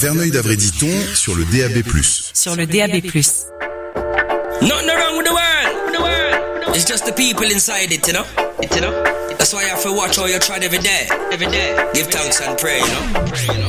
Verneuil d'Avray dit-on sur le DAB+. Sur le DAB+. Nothing wrong with the world. It's just the people inside it, you know. That's why you have to watch how you tread every day. Give thanks and pray, you know.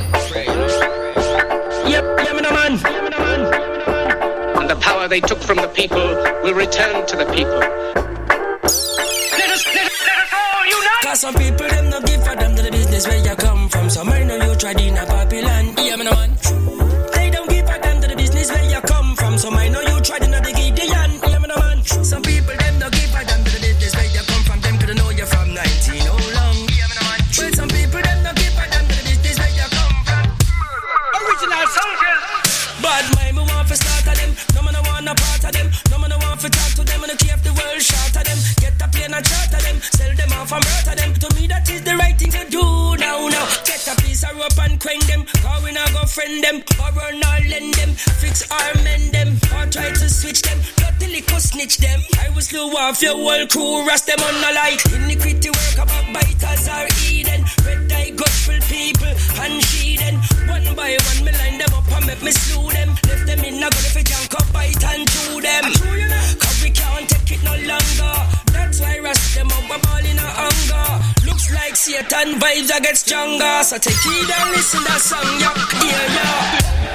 Yep, man. And the power they took from the people will return to the people. Let us all unite. Cause some people, them no give for them to the business where you come from. Some I know you tried in a Babylon. Yeah, man. They don't give for them to the business where you come from. Some I know you tried in a the Gideon. Yeah, man. Some people, them no give for them to the business where you come from. Them could know you from 19, how long? Yeah, man. Well, some people, them no give for them to the business where you come from. Original soldiers. Bad mind, me want to start of them. No man want a part of them. No man want to talk to them. And keep the world short of them. Get a plane and charter them. Sell them off and murder them. To me that is the right thing to do now. Get a piece of rope and quang them. Or we not go friend them. Or run or lend them. Fix or mend them. Or try to switch them. Not the liquor snitch them. I will slew off your whole crew. Rust them on the light. Iniquity work about biters or Eden. Red eye gospel people and sheathen. One by one me line them up and make me slew them. Left them in a gully for junk up bite and chew them. Cause we can't take it no longer. That's why rust them up a ball in a hunger. Looks like Satan vibes a get stronger. So take it and listen to that song, yeah.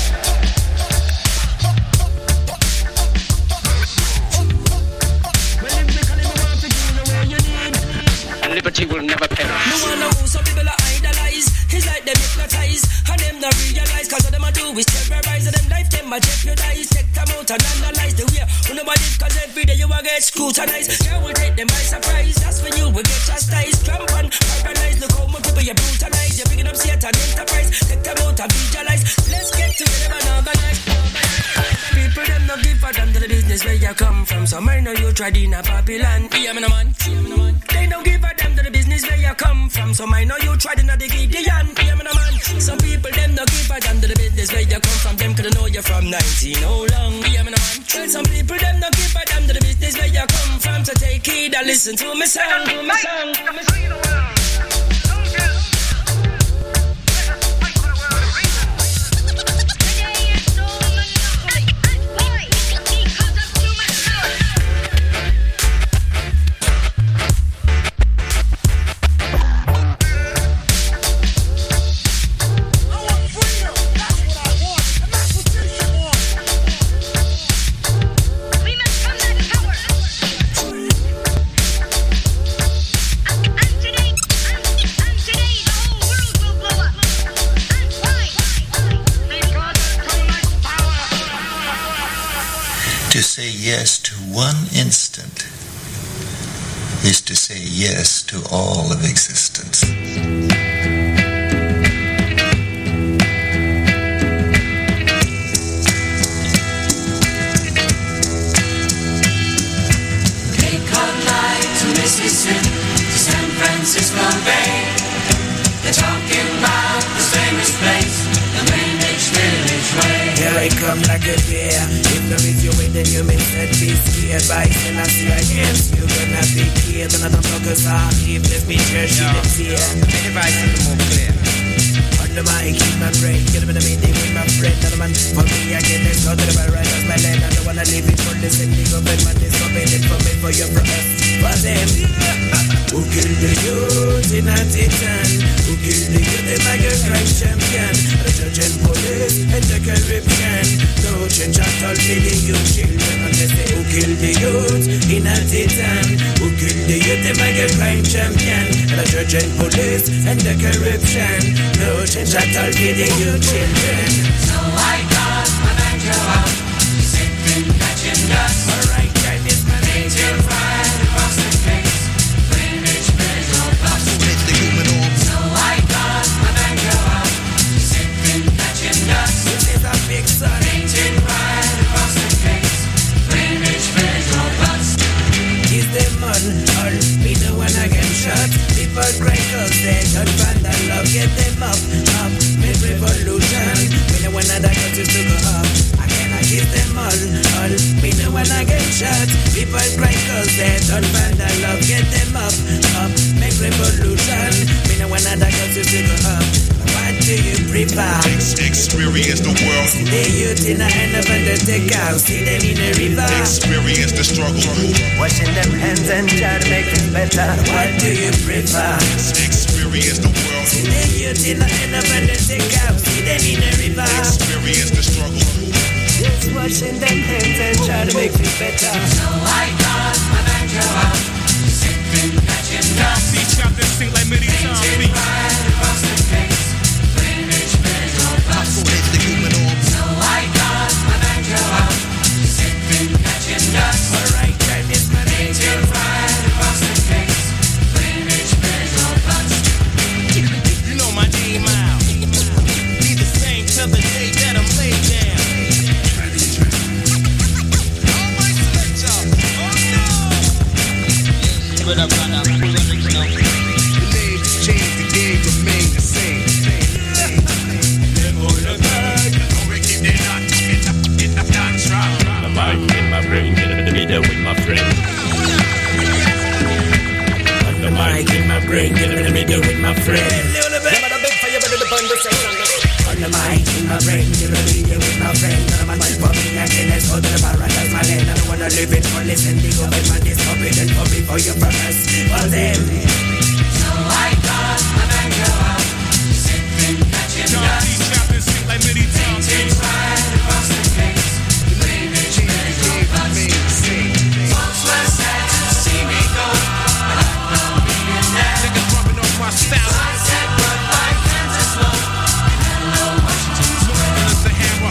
Liberty will never perish. No one know who some people are idolize. It's like them hypnotize. And them not realize. Cause all them a do is terrorize. And them life them a jeopardize. Take them out and analyze the way. Who nobody cause every day you will get scrutinized. You will take them by surprise. That's when you will get chastised. Tramp and paralyzed. Look how much people you brutalize. You're picking up Satan enterprise. Take them out and visualize. Let's get together and organize. People them no give for them to the business where you come from. Some I know you tried in a Babylon. Yeah, man. They don't give a damn to the business where you come from. Some I know you tried in a the Gideon. Yeah, man. Some people them no give a damn to the business where you come from. Them could know you from 19, how long? Yeah, man. Well, some people them no give a damn to the business where you come from. So take heed and listen to me song. To say yes to one instant is to say yes to all of existence. Cape Cod Light to Mississippi to San Francisco Bay. They're talking about this famous place, the Greenwich Village Way. Here I come like a deer. If there is your way, then you may set be scared. By and I see against you gonna be killed. Another focus on if let me just see them here. Anybody see the more clear? Under my keep my brain, get up in the meeting with my friend. Another man for me, I get this. Go to the bar right off my land. I don't wanna leave it for this and legal, but man, this for me, for your brothers. For them, who killed the youth in a titan? Who killed the youth in like a crime champion? The judge and police and the corruption. No change at all for the youth children. And they say, who killed the youth in a titan? Who killed the youth in like a crime champion? The judge and police and the corruption. No change at all for the youth children. So I got my banjo out, sipping, catching dust. Alright, time is my Ain't your pride across the face, Greenwich Village or bust. So I got my banjo out, sipping, catching dust. This is a big son. Ain't your pride across the face, Greenwich Village or bust. Is the man or me the one I get shot? People cry cause they don't find that love. Get them up, make revolution. When the one that I got to go up, I cannot give all. Me no wanna get shot. People cry cause they don't find the love. Get them up, make revolution. Me no wanna die cause you figure up. What do you prefer? Experience the world. See the youth in the hand of undertaker. See them in the river. Experience the struggle. Washing them hands and try to make it better. What do you prefer? Experience the world. See the youth in the hand of undertaker. See them in the river. Experience the struggle. Just washing them hands and try to make it better. So I got my banjo out, sipping, catching dust. See chapters sing like many times. Painted right across the face, Greenwich Village bus. So I got my banjo out, sipping, catching dust. Alright, that is my name. Painted right across the face, Greenwich Village bus. You know my name out. Be the same till the day that I'm laid down. But I'm gonna pull on it now. The names change, the game remain the same. My mind in my brain, get in the middle with my friend. The mic in my brain, get in the middle with my friend. On the mic in my brain, get in the middle with my friend. I'm on my body, I can't let's go to the paradise, my land. I don't wanna live it for listen, the government is forbidden for me, for your brothers, for them. So I got my banjo out, sipping, catching dust. See chapters sing like many times. Painted right across the face, Greenwich Village bus. Folks were sad to see me go, but I'm no millionaire. Niggas rubbing off my style. I said goodbye, Kansas Road, and hello, Washington Square. It's the hammer.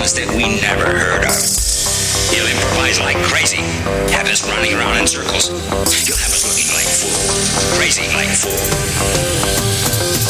sounds that we never heard of. He'll improvise like crazy, have us running around in circles. He'll have us looking like fool, crazy like fool.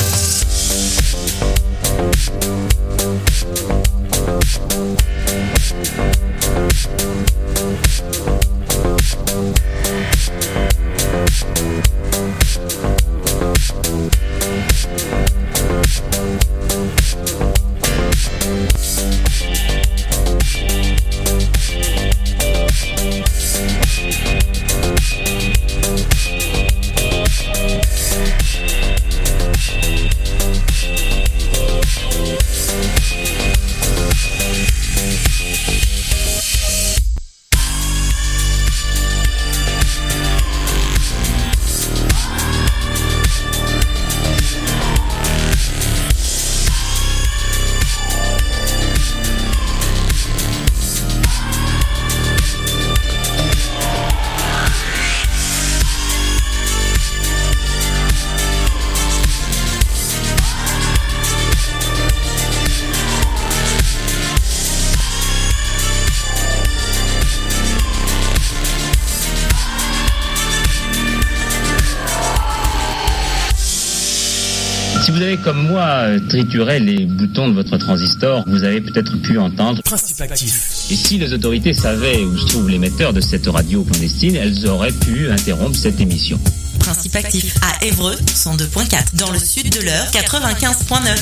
Si vous avez comme moi trituré les boutons de votre transistor, vous avez peut-être pu entendre Principe actif. Et si les autorités savaient où se trouve l'émetteur de cette radio clandestine, elles auraient pu interrompre cette émission. Principe actif à Évreux 102.4, dans le sud de l'heure 95.9.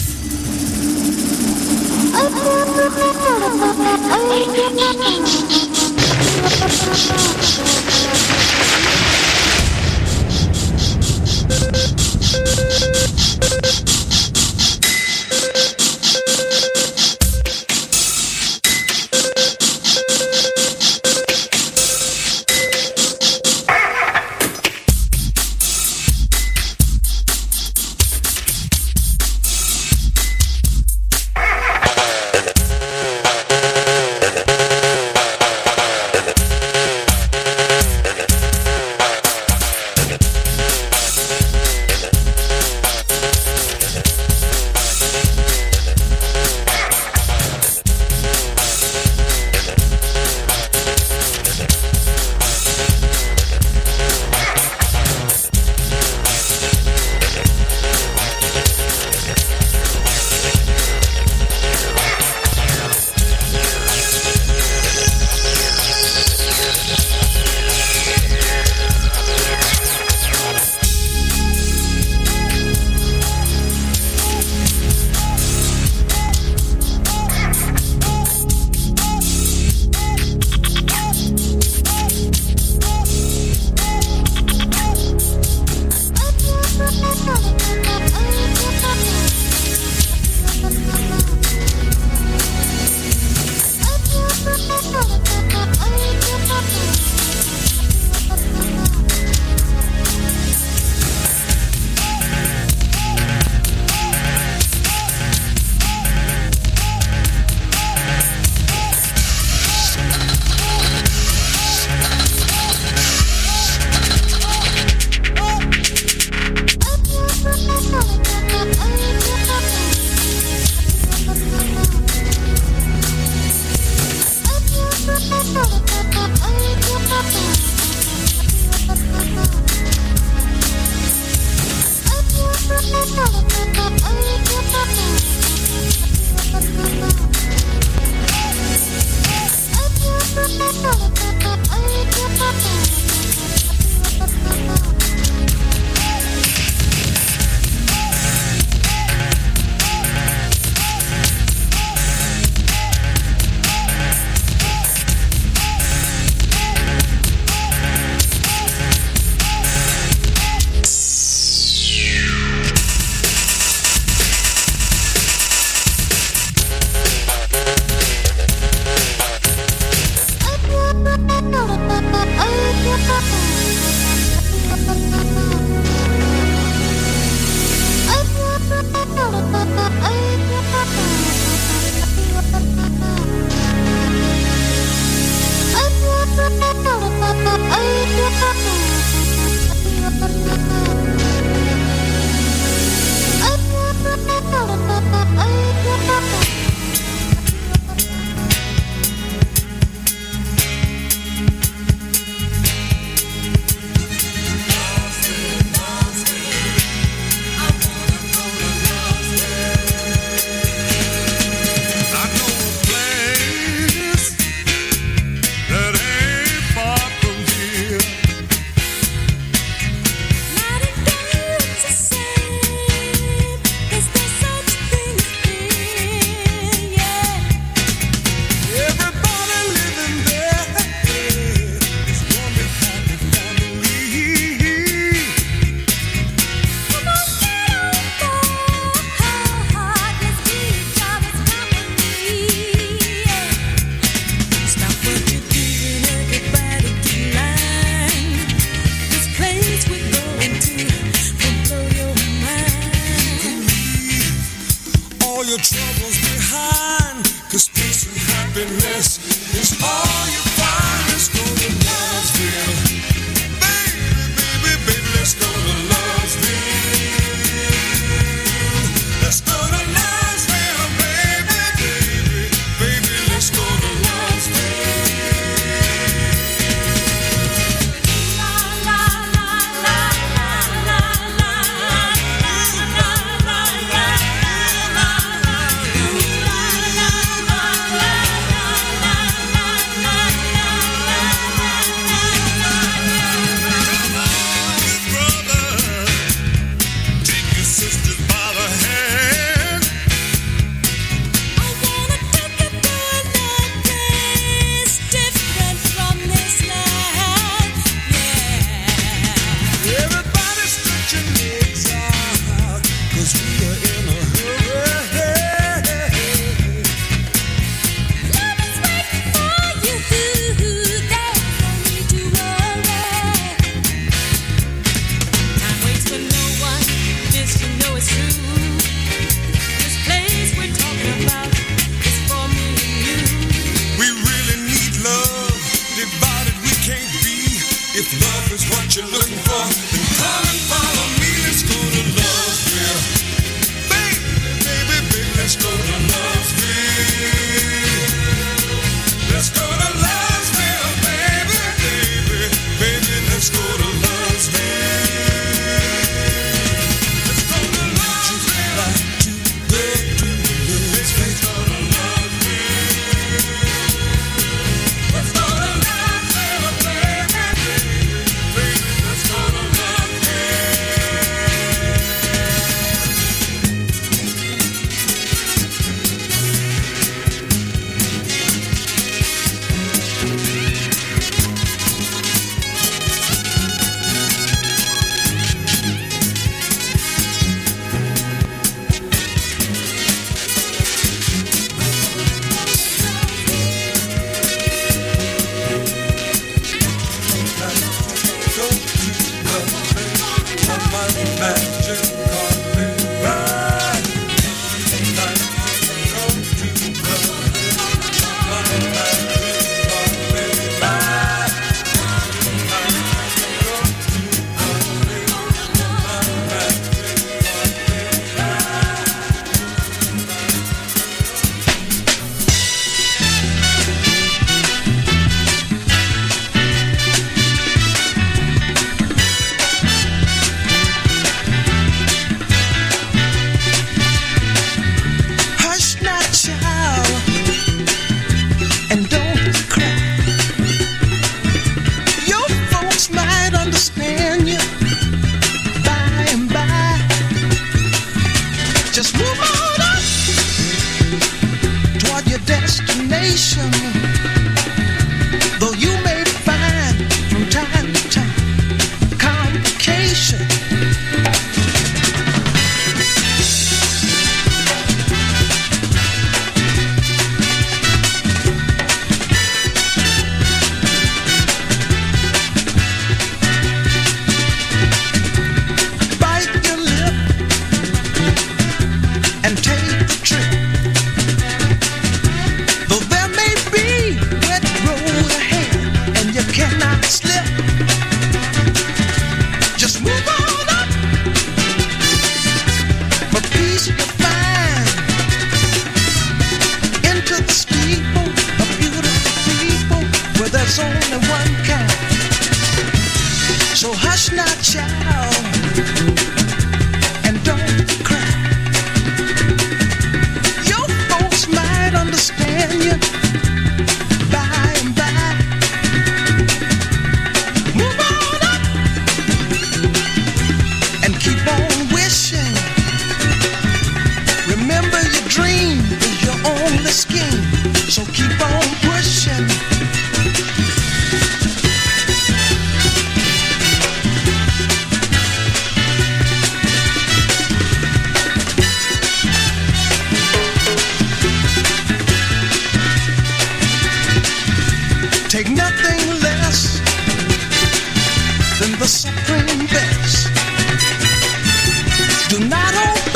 Paradise is all you find. Let's go to Lonesville. Baby, baby, let's go to Lonesville. Let's go to Lonesville, baby, baby, let's go to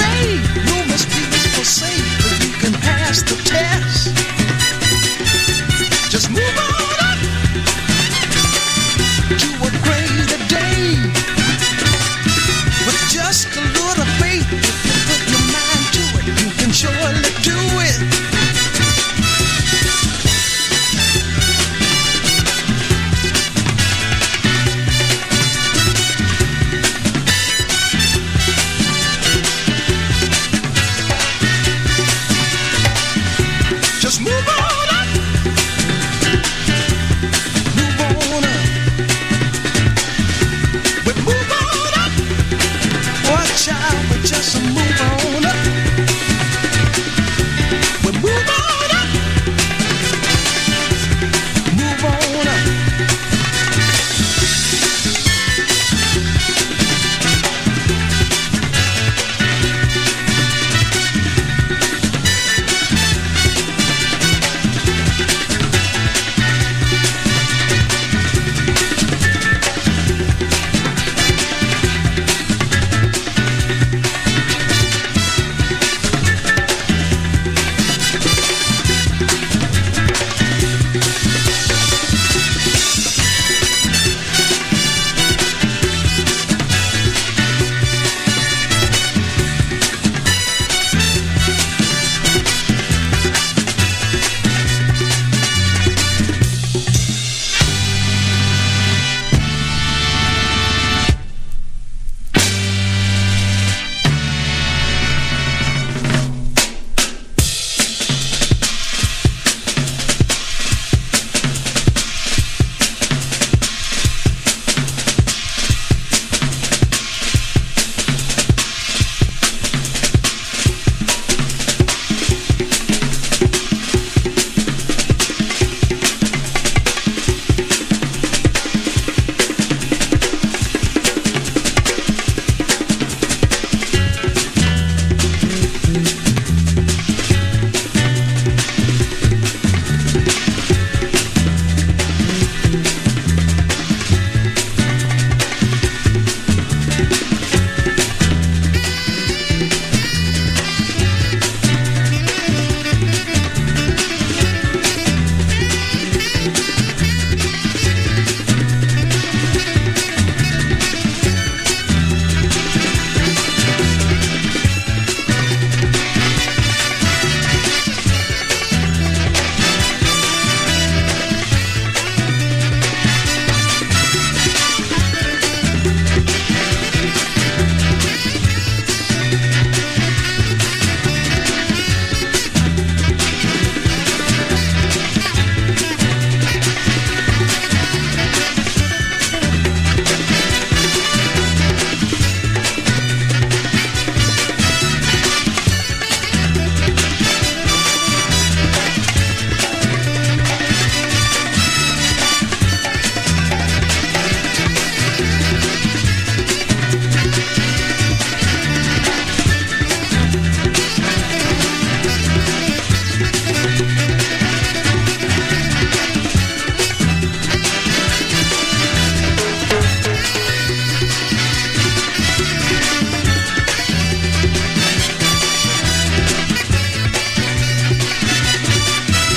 the test. boy.